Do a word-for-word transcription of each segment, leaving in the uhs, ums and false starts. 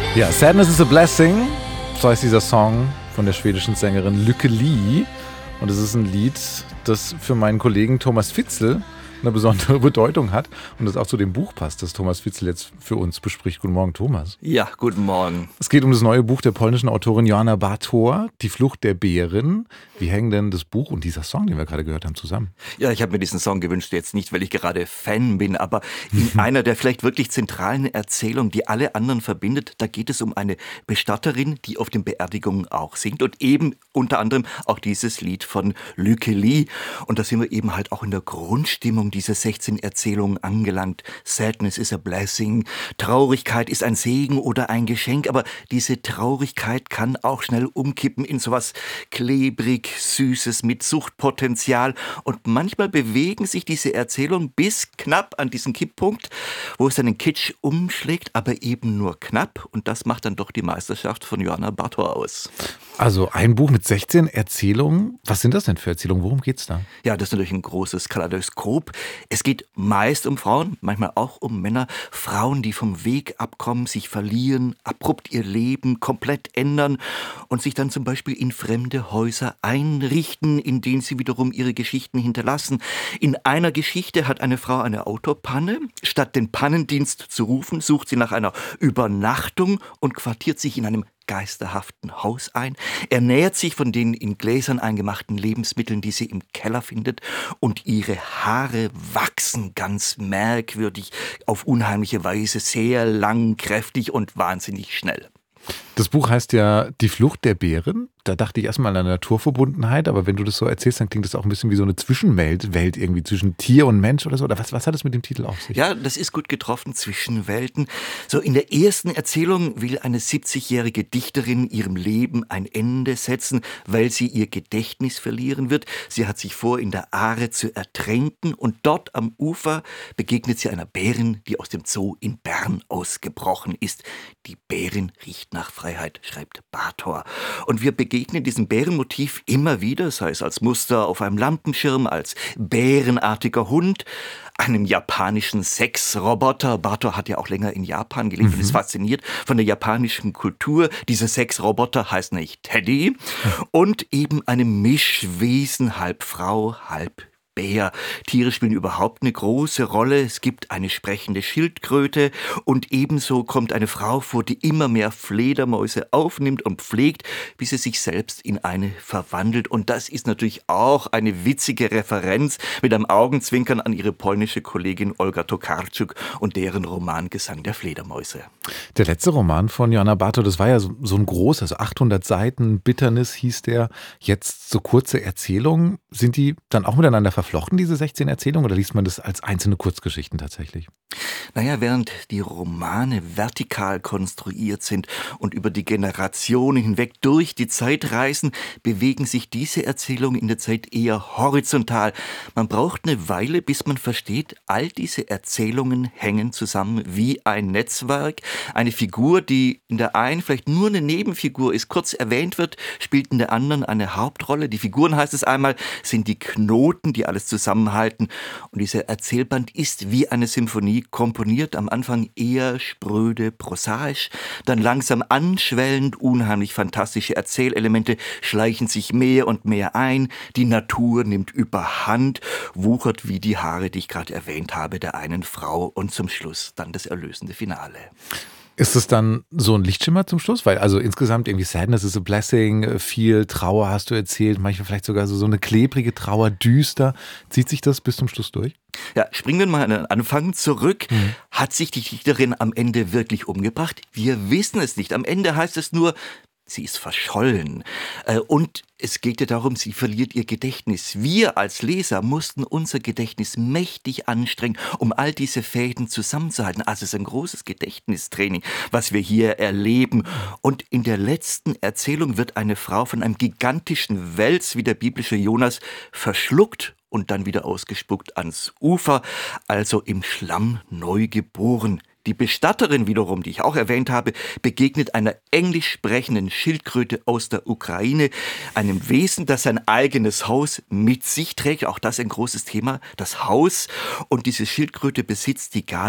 Ja, Sadness is a Blessing, so heißt dieser Song von der schwedischen Sängerin Lykke Li. Und es ist ein Lied, das für meinen Kollegen Thomas Fitzel eine besondere Bedeutung hat und das auch zu dem Buch passt, das Thomas Fitzel jetzt für uns bespricht. Guten Morgen, Thomas. Ja, guten Morgen. Es geht um das neue Buch der polnischen Autorin Joanna Bartor, Die Flucht der Bären. Wie hängen denn das Buch und dieser Song, den wir gerade gehört haben, zusammen? Ja, ich habe mir diesen Song gewünscht, jetzt nicht, weil ich gerade Fan bin, aber in einer der vielleicht wirklich zentralen Erzählungen, die alle anderen verbindet, da geht es um eine Bestatterin, die auf den Beerdigungen auch singt und eben unter anderem auch dieses Lied von Lykke Li. Und da sind wir eben halt auch in der Grundstimmung dieser sechzehn Erzählungen angelangt. Sadness is a blessing, Traurigkeit ist ein Segen oder ein Geschenk, aber diese Traurigkeit kann auch schnell umkippen in sowas klebrig, Süßes mit Suchtpotenzial und manchmal bewegen sich diese Erzählungen bis knapp an diesen Kipppunkt, wo es einen Kitsch umschlägt, aber eben nur knapp und das macht dann doch die Meisterschaft von Joanna Bartor aus. Also ein Buch mit sechzehn Erzählungen. Was sind das denn für Erzählungen? Worum geht's da? Ja, das ist natürlich ein großes Kaleidoskop. Es geht meist um Frauen, manchmal auch um Männer. Frauen, die vom Weg abkommen, sich verlieren, abrupt ihr Leben komplett ändern und sich dann zum Beispiel in fremde Häuser einrichten, in denen sie wiederum ihre Geschichten hinterlassen. In einer Geschichte hat eine Frau eine Autopanne. Statt den Pannendienst zu rufen, sucht sie nach einer Übernachtung und quartiert sich in einem geisterhaften Haus ein. Er nähert sich von den in Gläsern eingemachten Lebensmitteln, die sie im Keller findet, und ihre Haare wachsen ganz merkwürdig, auf unheimliche Weise, sehr lang, kräftig und wahnsinnig schnell. Das Buch heißt ja Die Flucht der Bären. Da dachte ich erstmal an Naturverbundenheit, aber wenn du das so erzählst, dann klingt das auch ein bisschen wie so eine Zwischenwelt, Welt irgendwie zwischen Tier und Mensch oder so. Oder was, was hat es mit dem Titel auf sich? Ja, das ist gut getroffen, Zwischenwelten. So in der ersten Erzählung will eine siebzigjährige Dichterin ihrem Leben ein Ende setzen, weil sie ihr Gedächtnis verlieren wird. Sie hat sich vor, in der Aare zu ertränken und dort am Ufer begegnet sie einer Bärin, die aus dem Zoo in Bern ausgebrochen ist. Die Bärin riecht nach Freiheit, schreibt Bartor. Und wir begegnen diesem Bärenmotiv immer wieder, sei es als Muster auf einem Lampenschirm, als bärenartiger Hund, einem japanischen Sexroboter. Bartor hat ja auch länger in Japan gelebt mhm. und ist fasziniert von der japanischen Kultur. Dieser Sexroboter heißt nicht Teddy. Und eben einem Mischwesen, halb Frau, halb Bär. Tiere spielen überhaupt eine große Rolle. Es gibt eine sprechende Schildkröte und ebenso kommt eine Frau vor, die immer mehr Fledermäuse aufnimmt und pflegt, bis sie sich selbst in eine verwandelt. Und das ist natürlich auch eine witzige Referenz mit einem Augenzwinkern an ihre polnische Kollegin Olga Tokarczuk und deren Roman Gesang der Fledermäuse. Der letzte Roman von Joanna Bartor, das war ja so, so ein großer, also achthundert Seiten, Bitternis hieß der. Jetzt so kurze Erzählungen. Sind die dann auch miteinander verflochten, diese sechzehn Erzählungen, oder liest man das als einzelne Kurzgeschichten tatsächlich? Naja, während die Romane vertikal konstruiert sind und über die Generationen hinweg durch die Zeit reisen, bewegen sich diese Erzählungen in der Zeit eher horizontal. Man braucht eine Weile, bis man versteht, all diese Erzählungen hängen zusammen wie ein Netzwerk. Eine Figur, die in der einen vielleicht nur eine Nebenfigur ist, kurz erwähnt wird, spielt in der anderen eine Hauptrolle. Die Figuren, heißt es einmal, sind die Knoten, die alles zusammenhalten. Und dieser Erzählband ist wie eine Symphonie komponiert, am Anfang eher spröde, prosaisch, dann langsam anschwellend, unheimlich fantastische Erzählelemente schleichen sich mehr und mehr ein, die Natur nimmt überhand, wuchert wie die Haare, die ich gerade erwähnt habe, der einen Frau und zum Schluss dann das erlösende Finale. Ist es dann so ein Lichtschimmer zum Schluss? Weil also insgesamt irgendwie Sadness is a Blessing, viel Trauer hast du erzählt, manchmal vielleicht sogar so, so eine klebrige Trauer, düster. Zieht sich das bis zum Schluss durch? Ja, springen wir mal an den Anfang zurück. Mhm. Hat sich die Dichterin am Ende wirklich umgebracht? Wir wissen es nicht. Am Ende heißt es nur, sie ist verschollen. Und es geht ja darum, sie verliert ihr Gedächtnis. Wir als Leser mussten unser Gedächtnis mächtig anstrengen, um all diese Fäden zusammenzuhalten. Also es ist ein großes Gedächtnistraining, was wir hier erleben. Und in der letzten Erzählung wird eine Frau von einem gigantischen Wels, wie der biblische Jonas, verschluckt und dann wieder ausgespuckt ans Ufer, also im Schlamm neu geboren. Die Bestatterin wiederum, die ich auch erwähnt habe, begegnet einer englisch sprechenden Schildkröte aus der Ukraine, einem Wesen, das sein eigenes Haus mit sich trägt. Auch das ein großes Thema, das Haus. Und diese Schildkröte besitzt die Gabe,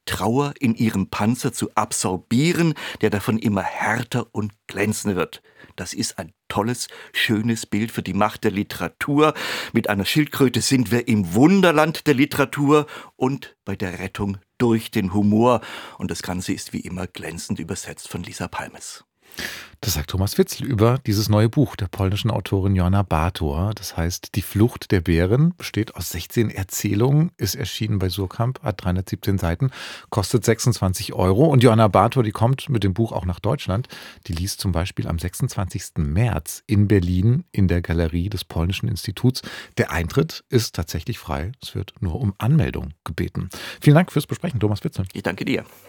Trauer in ihrem Panzer zu absorbieren, der davon immer härter und glänzender wird. Das ist ein tolles, schönes Bild für die Macht der Literatur. Mit einer Schildkröte sind wir im Wunderland der Literatur und bei der Rettung durch den Humor. Und das Ganze ist wie immer glänzend übersetzt von Lisa Palmes. Das sagt Thomas Fitzl über dieses neue Buch der polnischen Autorin Joanna Bator. Das heißt Die Flucht der Bären, besteht aus sechzehn Erzählungen, ist erschienen bei Suhrkamp, hat dreihundertsiebzehn Seiten, kostet sechsundzwanzig Euro. Und Joanna Bator, die kommt mit dem Buch auch nach Deutschland. Die liest zum Beispiel am sechsundzwanzigsten März in Berlin in der Galerie des Polnischen Instituts. Der Eintritt ist tatsächlich frei. Es wird nur um Anmeldung gebeten. Vielen Dank fürs Besprechen, Thomas Fitzl. Ich danke dir.